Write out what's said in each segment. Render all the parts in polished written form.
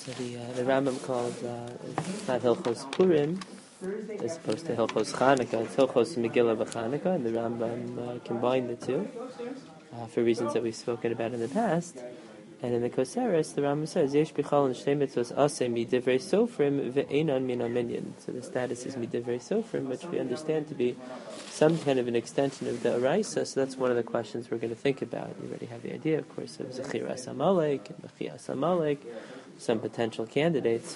The Rambam calls it's not Hilchos Purim as opposed to Hilchos Chanukah. It's Hilchos Megillah v'Chanukah, and the Rambam combined the two for reasons that we've spoken about in the past. And in the Koseres, the Rambam says, Yesh bichal and shtei mitzvos aseh midivrei sofrim ve'enan min minyan. So the status is midivrei sofrim, which we understand to be some kind of an extension of the Araisa. So that's one of the questions we're going to think about. You already have the idea, of course, of Zechiras Amalek and Mechias Amalek, some potential candidates.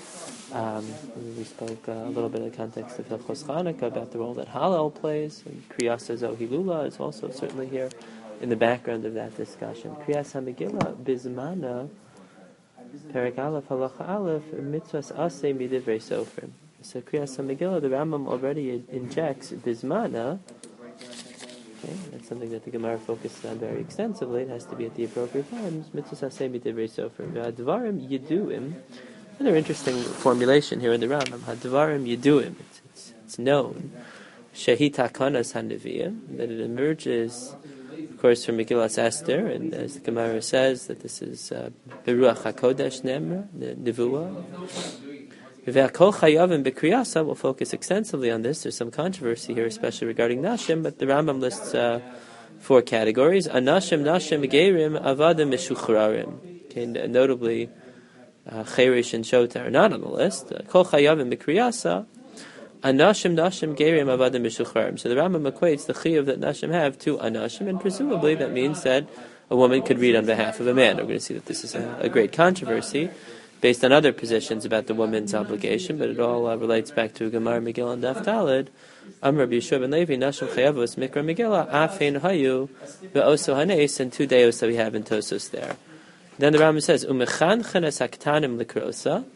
We spoke a little bit in the context of Hilchos Chanukah about the role that Hallel plays, and Kriyas Zohilula is also certainly here in the background of that discussion. Kriyas HaMegillah Bizmana Perek Aleph Halacha Aleph Mitzvahs Aseh Midivrei Sofrim. So Kriyas HaMegillah, the Rambam already injects Bizmana. Okay, that's something that the Gemara focuses on very extensively. It has to be at the appropriate times. Mitzvahs Aseh Midivrei Sofrim. Hadvarim Yeduim. Another interesting formulation here in the Rambam. Hadvarim Yeduim. It's known. Shehit HaKanas HaNevi'im, that it emerges, of course, from Megillas Esther, and as the Gemara says, that this is Beruach HaKodesh Nemra, the Nevuah. V'akol Chayavim B'Kriyasa, we'll focus extensively on this. There's some controversy here, especially regarding Nashim, but the Rambam lists 4 categories. Anashim, Nashim, Geirim, Avadim, Meshuchrarim. Okay, notably, Cherish and Shota are not on the list. Kol Chayavim B'Kriyasa, Anashim, Nashim, Gerim, Avadim, Meshuchrarim. So the Rambam equates the Chiyuv that Nashim have to Anashim, and presumably that means that a woman could read on behalf of a man. We're going to see that this is a great controversy based on other positions about the woman's obligation, but it all relates back to Gemara Megillah and Daf Daled. Amr Yeshua ben Levi, Nashim Chayavos, Mikra Megillah, Afein Hayu, Ve'oso Hanes, and 2 deos that we have in Tosos there. Then the Rambam says, Umechan Chenes Haktanim Likrosa.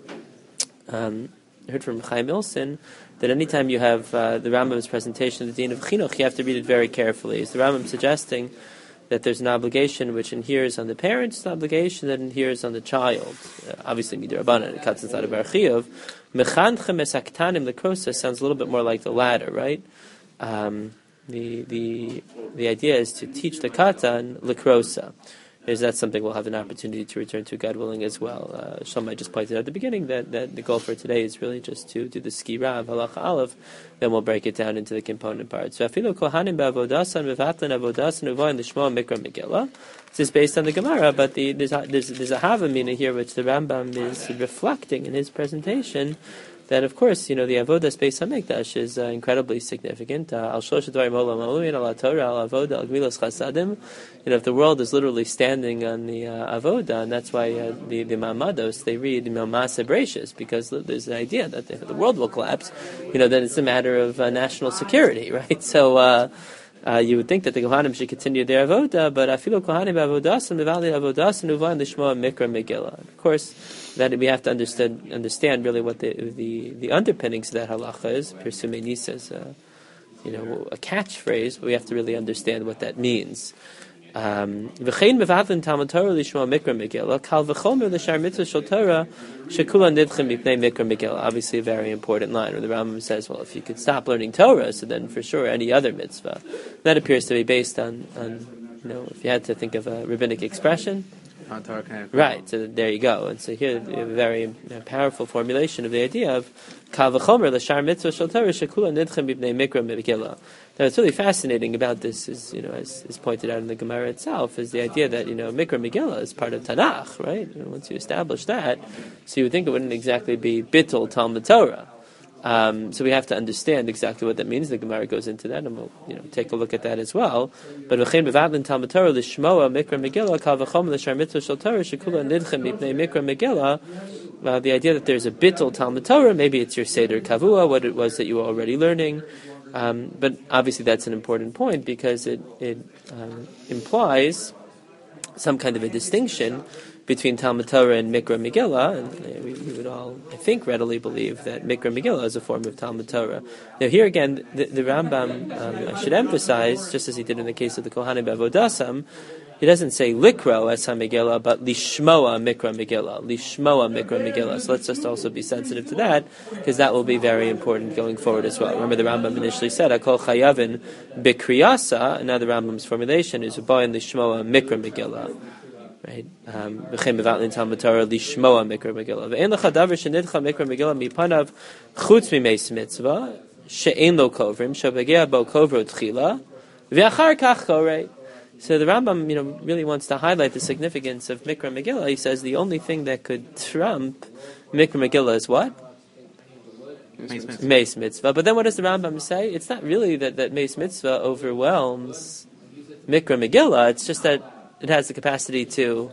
I heard from Chaim Ilson that anytime you have the Rambam's presentation of the Din of Chinuch, you have to read it very carefully. Is the Rambam suggesting that there's an obligation which inheres on the parents, an obligation that inheres on the child? Obviously, midrabanan, it cuts inside of our chiyuv. Mechanchem es haktanim lekrosa sounds a little bit more like the latter, right? The idea is to teach the katan lekrosa. That's something we'll have an opportunity to return to, God willing, as well. Shalom, I just pointed out at the beginning that the goal for today is really just to do the skira of halacha aleph, then we'll break it down into the component parts. So, afilu kohanim ba'avodasan v'vatlan avodasan uvayin l'shmo mikra megillah. This is based on the Gemara, but there's a havamina here which the Rambam is reflecting in his presentation. That, of course, the avodas Beis Hamikdash is incredibly significant. Al shlosh dvarim olam aluin, al Torah, al avoda, al gmilas chasadim. If the world is literally standing on the avoda, and that's why the mamados, they read Masa Brachos, because there's an idea that the world will collapse. Then it's a matter of national security, right? So you would think that the Kohanim should continue their avoda, but afilu Kohanim avodasan mevali avodasan uvan lishma mikra megillah. Of course, that we have to understand really what the underpinnings of that halacha is. Pirsumei says, a catchphrase, but we have to really understand what that means. V'chein mevadlin Talmud Torah lishma mikra megillah, kal v'chomer l'shar mitzvah shel Torah shekulan nidchem mipnei mikra megillah. Obviously, a very important line where the Rambam says, well, if you could stop learning Torah, so then for sure any other mitzvah. That appears to be based on if you had to think of a rabbinic expression. Right, so there you go. And so here you have a very powerful formulation of the idea of kal v'chomer l'shar mitzvah shel Torah shekulan nidchem mipnei mikra megillah. Now, what's really fascinating about this is, as pointed out in the Gemara itself, is the idea that, Mikra Megillah is part of Tanakh, right? Once you establish that, so you would think it wouldn't exactly be Bittul Talmud Torah. So we have to understand exactly what that means. The Gemara goes into that, and we'll, take a look at that as well. But V'chein b'vadlin Talmud Torah l'shmoa Mikra Megillah kal v'chom l'shar mitzvah shel Torah shekula nidchem mipnei Mikra Megillah. The idea that there's a Bittul Talmud Torah, maybe it's your Seder Kavua, what it was that you were already learning. But obviously that's an important point because it implies some kind of a distinction between Talmud Torah and Mikra Megillah, and we would all, I think, readily believe that Mikra Megillah is a form of Talmud Torah. Now here again, the Rambam, I should emphasize, just as he did in the case of the Kohanim B'Avodasam, he doesn't say likro as ha-megillah, but lishmoa mikra megillah. Lishmoa mikra megillah. So let's just also be sensitive to that, because that will be very important going forward as well. Remember the Rambam initially said, Akol chayavin bikriyasa, and now the Rambam's formulation is ubayin lishmoa mikra megillah. Right? V'chein mevatlin Talmud Torah lishmoa mikra Megillah. Ve'en lecha davar shenidcha mikra Megillah mipanav chutz mimeis mitzvah she'en lo kovrim shabagea bo kovro tchila ve'achar kach korei. So the Rambam, really wants to highlight the significance of Mikra Megillah. He says the only thing that could trump Mikra Megillah is what? Meis Mitzvah. But then what does the Rambam say? It's not really that Meis Mitzvah overwhelms Mikra Megillah. It's just that it has the capacity to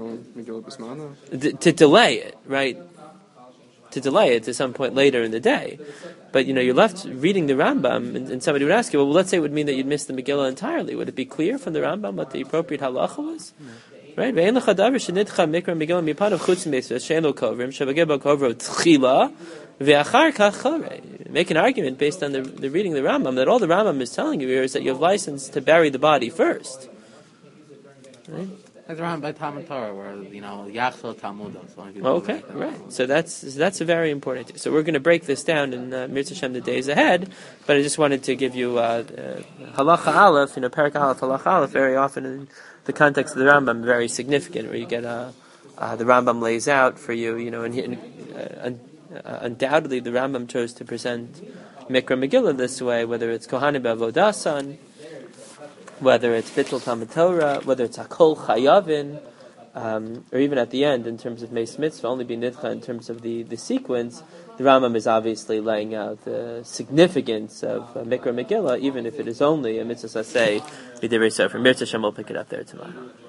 delay it, right? To delay it to some point later in the day. But, you're left reading the Rambam, and somebody would ask you, well, let's say it would mean that you'd miss the Megillah entirely. Would it be clear from the Rambam what the appropriate halacha was? Right? Make an argument based on the reading of the Rambam, that all the Rambam is telling you here is that you have license to bury the body first. Right? It's around by Talmud Torah, where Yachol Talmud. Okay, right. So that's a very important. So we're going to break this down in Mirza Hashem the days ahead. But I just wanted to give you Halacha Aleph, Parak Aleph, Halacha Aleph. Very often in the context of the Rambam, very significant, where you get the Rambam lays out for you. Undoubtedly the Rambam chose to present Mikra Megillah this way, whether it's Kohanim B'Avodasan, whether it's Bittul Talmud Torah, whether it's Hakol Chayavin, or even at the end in terms of Meis Mitzvah, only be Nidcha in terms of the sequence. The Rambam is obviously laying out the significance of Mikra Megillah, even if it is only a Mitzvah Saseh B'Divrei Sofer. Mirza Hashem will pick it up there tomorrow.